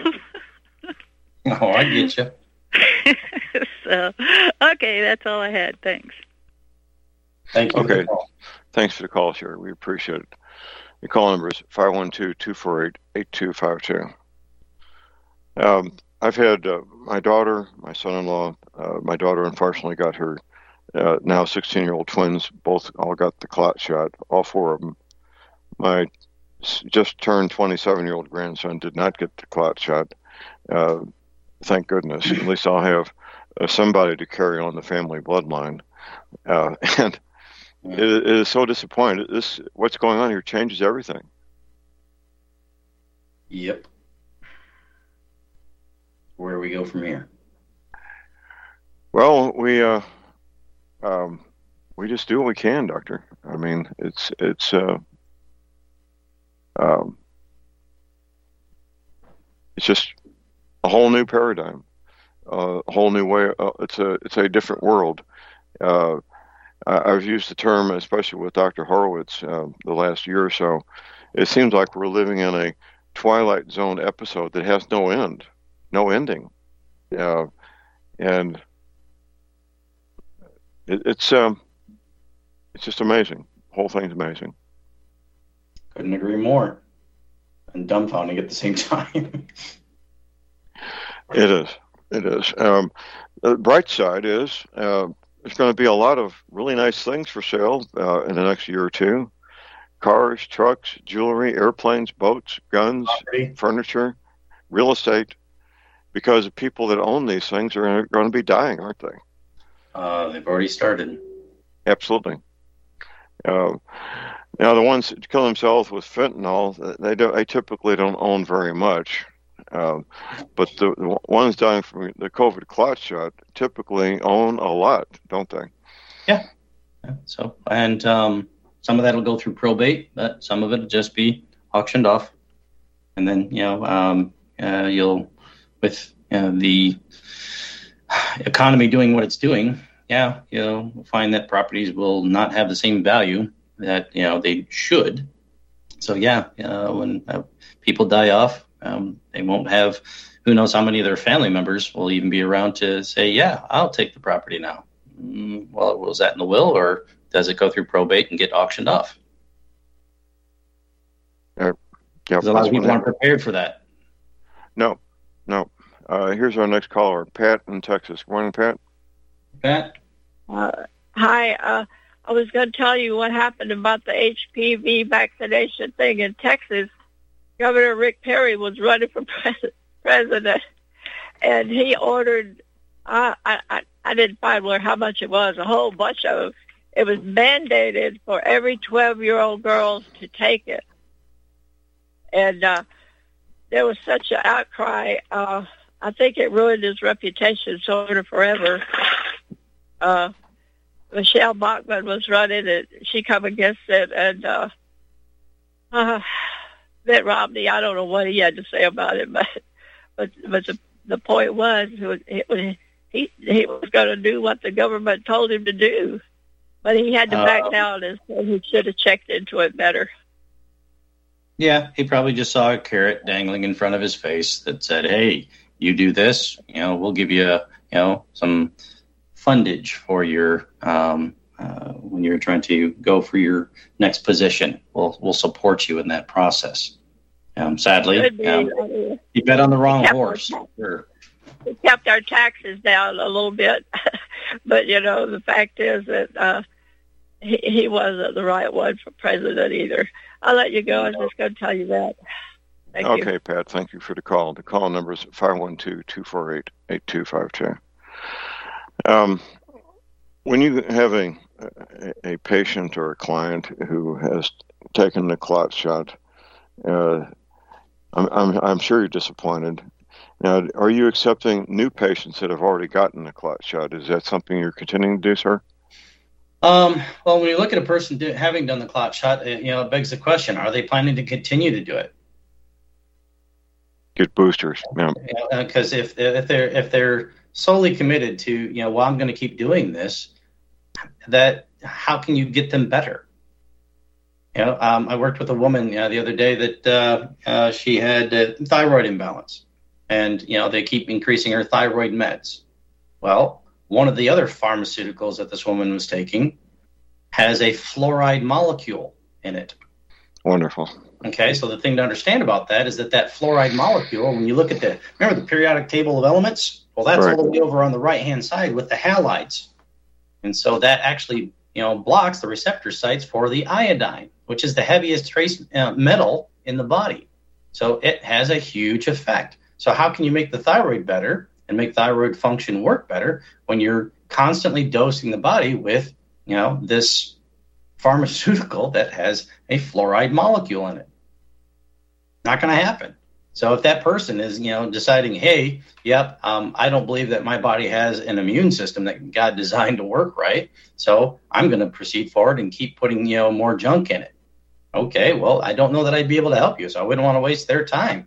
Oh, I get you. So, okay, that's all I had. Thanks. Thank you. Okay. For Thanks for the call, Sherry. We appreciate it. Your call number is five one two, two four eight, eight two five two. Um, I've had uh, my daughter, my son-in-law, uh, my daughter unfortunately got her uh, now sixteen-year-old twins, both all got the clot shot, all four of them. My just turned twenty-seven-year-old grandson did not get the clot shot. Uh, thank goodness. At least I'll have uh, somebody to carry on the family bloodline. Uh, and it, it is so disappointing. This, what's going on here changes everything. Yep. Where do we go from here? Well, we uh, um, we just do what we can, Doctor. I mean, it's it's uh, um, it's just a whole new paradigm, uh, a whole new way. Uh, it's a it's a different world. Uh, I, I've used the term, especially with Doctor Horowitz, uh, the last year or so. It seems like we're living in a Twilight Zone episode that has no end, no ending, uh, and it, it's um, it's just amazing. The whole thing's amazing. Couldn't agree more. And dumbfounding at the same time. It is. It is. Um, the bright side is uh, there's going to be a lot of really nice things for sale uh, in the next year or two. Cars, trucks, jewelry, airplanes, boats, guns, Property. Furniture, real estate, because the people that own these things are going to be dying, aren't they? Uh, they've already started. Absolutely. Uh, now, the ones that kill themselves with fentanyl, they don't. They typically don't own very much. Uh, but the, the ones dying from the COVID clot shot typically own a lot, don't they? Yeah. yeah. So, and um, some of that will go through probate, but some of it will just be auctioned off. And then, you know, um, uh, you'll, with uh, the economy doing what it's doing, yeah, you'll find that properties will not have the same value that, you know, they should. So, yeah, uh, when uh, people die off, Um, they won't have, who knows how many of their family members will even be around to say, yeah, I'll take the property now. Mm, well, was that in the will, or does it go through probate and get auctioned off? Uh, yeah, a lot of people aren't prepared for that. No, no. Uh, here's our next caller, Pat in Texas. Good morning, Pat. Pat? Uh, hi. Uh, I was going to tell you what happened about the H P V vaccination thing in Texas. Governor Rick Perry was running for pres- president, and he ordered, uh, I, I, I didn't find where how much it was, a whole bunch of, it was mandated for every twelve-year-old girls to take it. And uh, there was such an outcry. Uh, I think it ruined his reputation sort of forever. Uh, Michelle Bachmann was running it. She come against it. And uh, uh, Mitt Romney, I don't know what he had to say about it, but but, but the, the point was it was he, he was going to do what the government told him to do. But he had to back uh, down and said he should have checked into it better. Yeah, he probably just saw a carrot dangling in front of his face that said, hey, you do this, you know, we'll give you, you know, some fundage for your, um, uh, when you're trying to go for your next position. We'll, we'll support you in that process. Um, sadly, um, he bet on the wrong horse. Sure. He kept our taxes down a little bit. But, you know, the fact is that uh, he, he wasn't the right one for president either. I'll let you go. I was just going to tell you that. Thank okay, you. Pat, thank you for the call. The call number is five one two, two four eight, eight two five two. Um, when you have a, a patient or a client who has taken the clot shot, uh, I'm, I'm, I'm sure you're disappointed. Now, are you accepting new patients that have already gotten the clot shot? Is that something you're continuing to do, sir? Um, well, when you look at a person do, having done the clot shot, it, you know, it begs the question: are they planning to continue to do it? Get boosters, yeah. Because you know, if if they're if they're solely committed to, you know, well, I'm going to keep doing this, that how can you get them better? You know, um, I worked with a woman uh, the other day that uh, uh, she had a thyroid imbalance, and you know they keep increasing her thyroid meds. Well, one of the other pharmaceuticals that this woman was taking has a fluoride molecule in it. Wonderful. Okay, so the thing to understand about that is that that fluoride molecule, when you look at the, remember the periodic table of elements? Well, that's right. All the way over on the right-hand side with the halides. And so that actually, you know, blocks the receptor sites for the iodine, which is the heaviest trace uh, metal in the body. So it has a huge effect. So how can you make the thyroid better and make thyroid function work better when you're constantly dosing the body with, you know, this pharmaceutical that has a fluoride molecule in it? Not going to happen. So if that person is, you know, deciding, hey, yep, um, I don't believe that my body has an immune system that God designed to work right, so I'm going to proceed forward and keep putting, you know, more junk in it. Okay, well, I don't know that I'd be able to help you, so I wouldn't want to waste their time.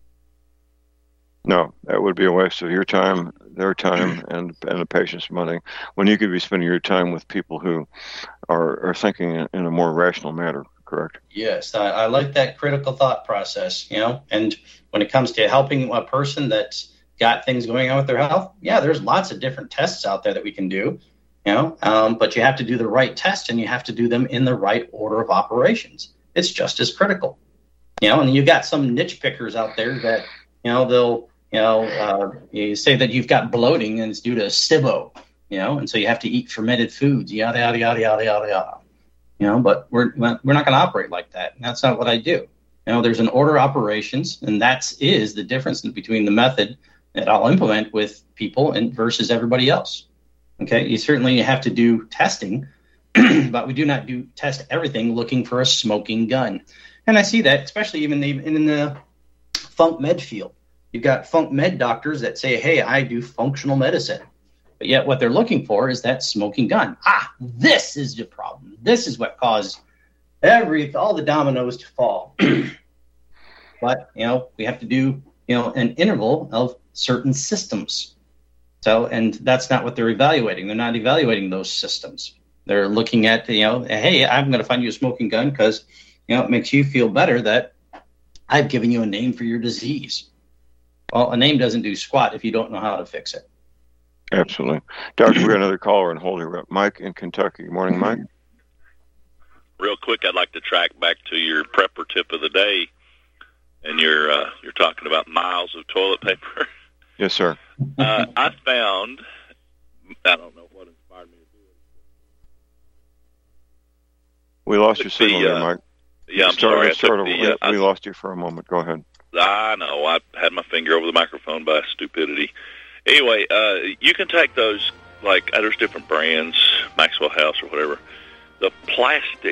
No, that would be a waste of your time, their time, and and the patient's money, when you could be spending your time with people who are, are thinking in, in a more rational manner, correct? Yes, I, I like that critical thought process, you know, and when it comes to helping a person that's got things going on with their health, yeah, there's lots of different tests out there that we can do, you know, um, but you have to do the right test and you have to do them in the right order of operations. It's just as critical, you know, and you got some niche pickers out there that, you know, they'll, you know, uh, you say that you've got bloating and it's due to S I B O, you know, and so you have to eat fermented foods, yada, yada, yada, yada, yada, yada. You know, but we're we're not going to operate like that. That's not what I do. You know, there's an order of operations, and that is the difference between the method that I'll implement with people and versus everybody else. Okay, you certainly have to do testing, but we do not do test everything looking for a smoking gun. And I see that, especially even in the, in the funk med field. You've got funk med doctors that say, hey, I do functional medicine. But yet what they're looking for is that smoking gun. Ah, this is the problem. This is what caused every all the dominoes to fall. But, you know, we have to do, you know, an interval of certain systems. So, and that's not what they're evaluating. They're not evaluating those systems. They're looking at, you know, hey, I'm going to find you a smoking gun because, you know, it makes you feel better that I've given you a name for your disease. Well, a name doesn't do squat if you don't know how to fix it. Absolutely. Doctor, we got another caller on hold here. Mike in Kentucky. Good morning, Mike. Real quick, I'd like to track back to your prepper tip of the day, and you're uh, you're talking about miles of toilet paper. Yes, sir. uh, I found, I don't know what inspired me to do it. We lost your signal the, there, uh, Mike. Yeah, I'm start, sorry. I start took over. the, uh, we, we I, lost you for a moment. Go ahead. I know. I had my finger over the microphone by stupidity. Anyway, uh, you can take those, like, uh, there's different brands, Maxwell House or whatever, the plastic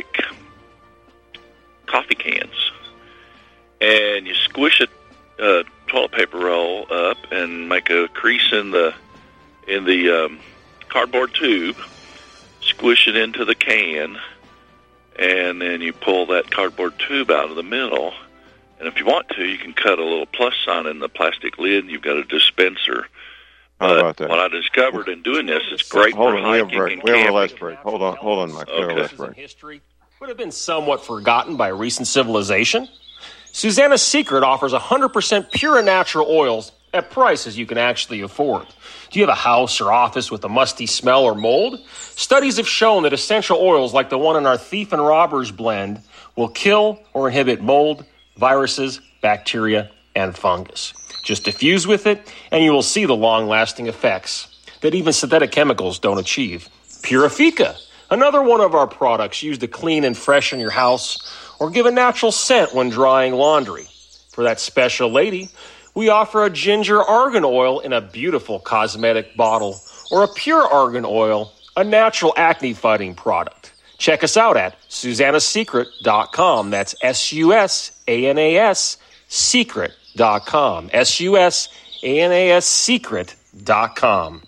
coffee cans, and you squish a uh, toilet paper roll up and make a crease in the in the um, cardboard tube, squish it into the can, and then you pull that cardboard tube out of the middle. And if you want to, you can cut a little plus sign in the plastic lid, and you've got a dispenser. How But about that? what I discovered in doing this, it's great Hold for on, we have a hiking break. and We have a camping. last break. Hold on, hold on, Mike. We have a Okay. last break. History would have been somewhat forgotten by recent civilization. Susanna's Secret offers one hundred percent pure and natural oils at prices you can actually afford. Do you have a house or office with a musty smell or mold? Studies have shown that essential oils like the one in our Thief and Robbers blend will kill or inhibit mold, viruses, bacteria, and fungus. Just diffuse with it, and you will see the long-lasting effects that even synthetic chemicals don't achieve. Purifica, another one of our products used to clean and freshen your house or give a natural scent when drying laundry. For that special lady, we offer a ginger argan oil in a beautiful cosmetic bottle or a pure argan oil, a natural acne-fighting product. Check us out at susanna secret dot com. That's S U S A N A S secret dot com. S U S A N A S secret dot com.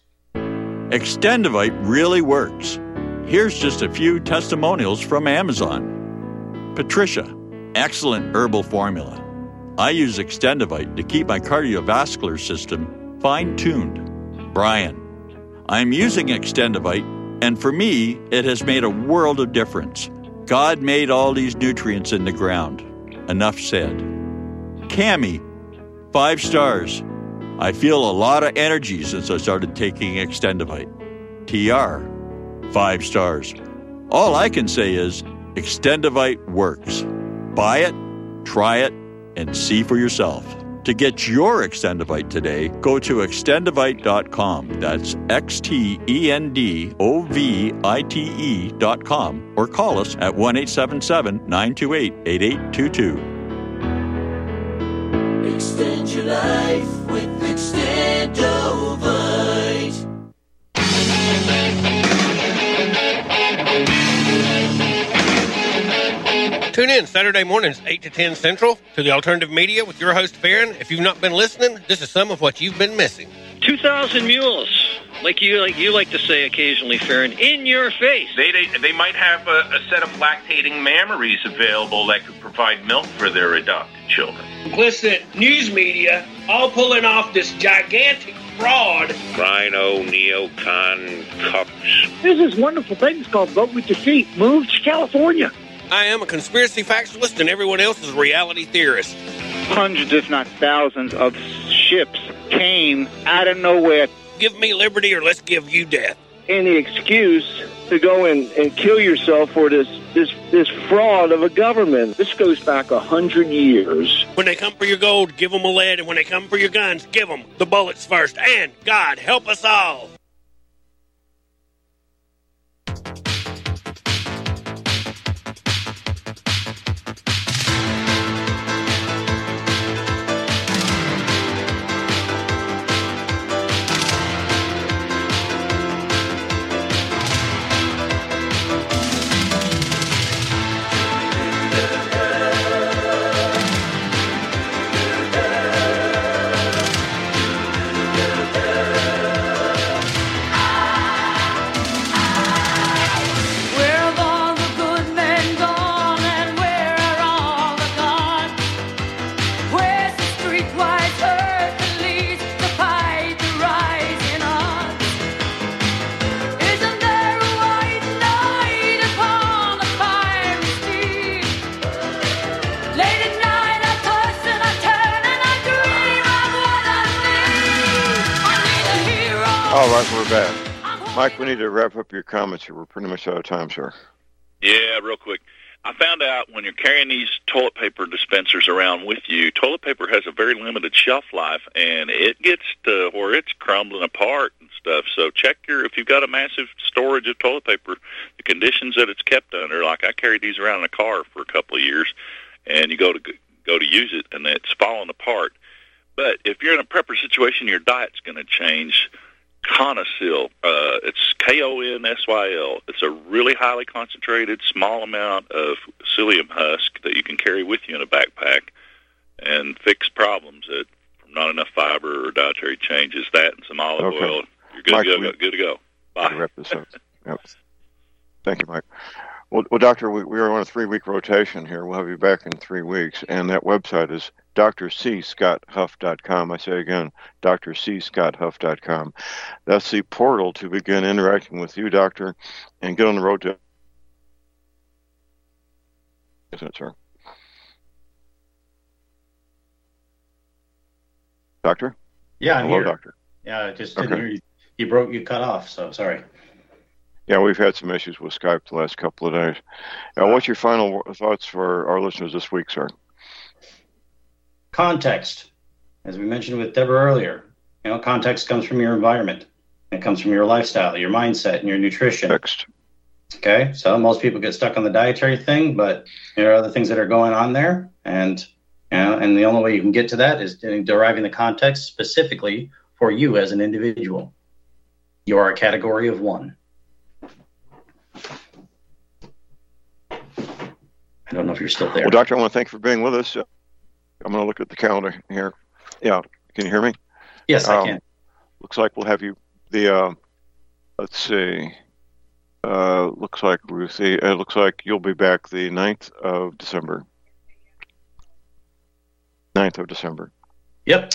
Extendivite really works. Here's just a few testimonials from Amazon. Patricia, excellent herbal formula. I use Extendivite to keep my cardiovascular system fine-tuned. Brian, I'm using Extendivite, and for me, it has made a world of difference. God made all these nutrients in the ground. Enough said. Cami, five stars. I feel a lot of energy since I started taking Extendivite. T R, five stars. All I can say is Extendivite works. Buy it, try it, and see for yourself. To get your Extendivite today, go to extendivite dot com. That's X T E N D O V I T E dot com, or call us at one eight seven seven, nine two eight, eight eight two two. Extend your life with Extendovite. Tune in Saturday mornings, eight to ten Central, to the Alternative Media with your host, Farron. If you've not been listening, this is some of what you've been missing. two thousand mules, like you like you like to say occasionally, Farron, in your face. They they, they might have a, a set of lactating mammaries available that could provide milk for their adopted children. Complicit news media all pulling off this gigantic fraud. Rhino, neocon, cups. There's this wonderful thing called Vote with Your Feet. Move to California. I am a conspiracy factualist, and everyone else is a reality theorist. Hundreds, if not thousands, of ships came out of nowhere. Give me liberty or let's give you death. Any excuse to go and, and kill yourself for this, this this fraud of a government. This goes back a hundred years. When they come for your gold, give them a lead, and when they come for your guns, give them the bullets first. And God help us all. All right, we're back. Mike, we need to wrap up your comments here. We're pretty much out of time, sir. Yeah, real quick. I found out when you're carrying these toilet paper dispensers around with you, toilet paper has a very limited shelf life, and it gets to where it's crumbling apart and stuff. So check your, if you've got a massive storage of toilet paper, the conditions that it's kept under. Like I carried these around in a car for a couple of years, and you go to go to use it, and it's falling apart. But if you're in a prepper situation, your diet's going to change. Conosyl, uh, it's K O N S Y L. It's a really highly concentrated, small amount of psyllium husk that you can carry with you in a backpack and fix problems that from not enough fiber or dietary changes. That and some olive Okay. oil. You're good Mike, to go. we- Good to go. Bye. Wrap this up. Yep. Thank you, Mike. Well, well Doctor, we, we are on a three-week rotation here. We'll have you back in three weeks, and that website is D R C Scott Huff dot com. I say again, D R C Scott Huff dot com. That's the portal to begin interacting with you, Doctor, and get on the road to... Isn't it, sir? Doctor? Yeah, I'm Hello, here. Doctor. Yeah, I just didn't Okay. hear you. You broke, you cut off, so sorry. Yeah, we've had some issues with Skype the last couple of days. Uh, what's your final thoughts for our listeners this week, sir? Context, as we mentioned with Deborah earlier, you know, context comes from your environment. It comes from your lifestyle, your mindset, and your nutrition. Text. Okay, so most people get stuck on the dietary thing, but there are other things that are going on there, and you know, and the only way you can get to that is deriving the context specifically for you as an individual. You are a category of one. I don't know if you're still there. Well, Doctor, I want to thank you for being with us. I'm going to look at the calendar here. Yeah, can you hear me? Yes, I Um, can. Looks like we'll have you. The uh, let's see. Uh, looks like Ruthie. It looks like you'll be back the ninth of December. ninth of December. Yep.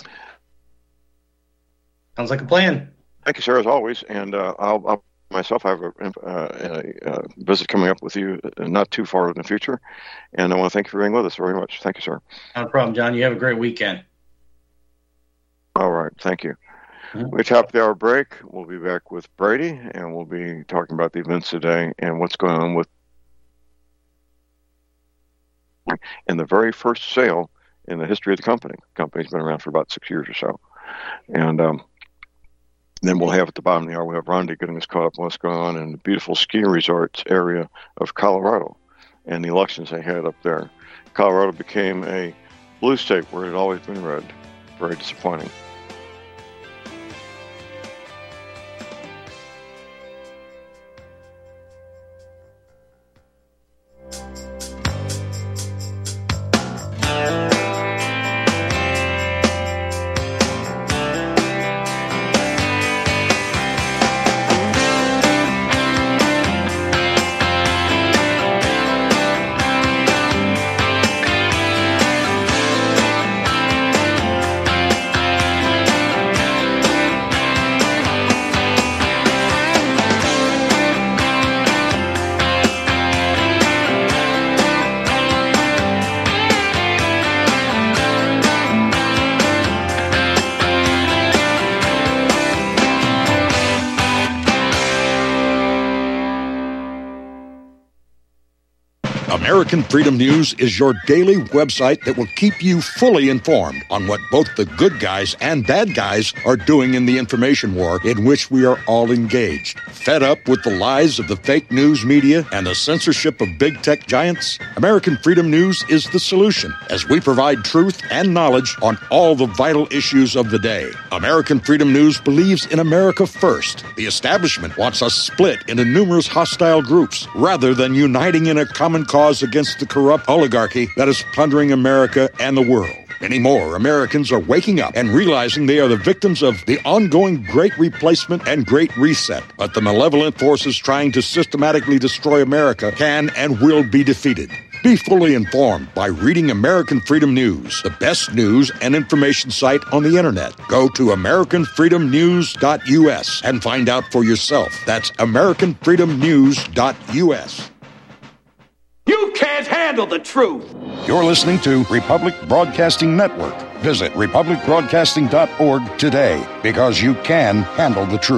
Sounds like a plan. Thank you, sir, as always. And uh, I'll, I'll myself I have a, uh, a, a visit coming up with you not too far in the future. And I want to thank you for being with us very much. Thank you, sir. No problem, John. You have a great weekend. All right. Thank you. We top the hour break. We'll be back with Brady, and we'll be talking about the events today and what's going on with in the very first sale in the history of the company. The company's been around for about six years or so. And um, then we'll have at the bottom of the hour, we'll have Rhonda getting us caught up on what's going on in the beautiful ski resorts area of Colorado and the elections they had up there. Colorado became a blue state where it had always been red. Very disappointing. American Freedom News is your daily website that will keep you fully informed on what both the good guys and bad guys are doing in the information war in which we are all engaged. Fed up with the lies of the fake news media and the censorship of big tech giants? American Freedom News is the solution as we provide truth and knowledge on all the vital issues of the day. American Freedom News believes in America first. The establishment wants us split into numerous hostile groups rather than uniting in a common cause against the corrupt oligarchy that is plundering America and the world. Many more Americans are waking up and realizing they are the victims of the ongoing Great Replacement and Great Reset. But the malevolent forces trying to systematically destroy America can and will be defeated. Be fully informed by reading American Freedom News, the best news and information site on the internet. Go to American Freedom News dot U S and find out for yourself. That's American Freedom News dot U S. You can't handle the truth. You're listening to Republic Broadcasting Network. Visit republic broadcasting dot org today because you can handle the truth.